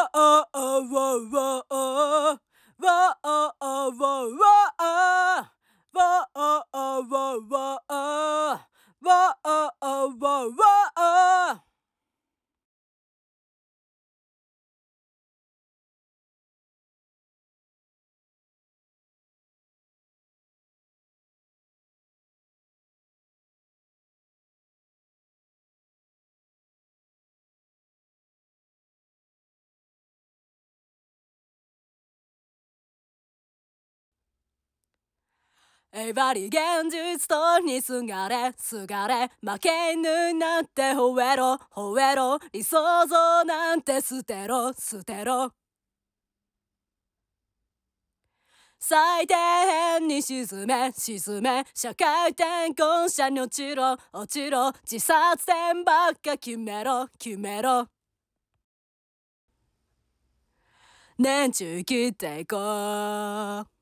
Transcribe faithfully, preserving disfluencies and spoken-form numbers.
えばり現実とにすがれすがれ負け犬になって吠えろ吠えろ理想像なんて捨てろ捨てろ最底辺に沈め沈め社会転校者に落ちろ落ちろ自殺点ばっか決めろ決めろ年中生きていこう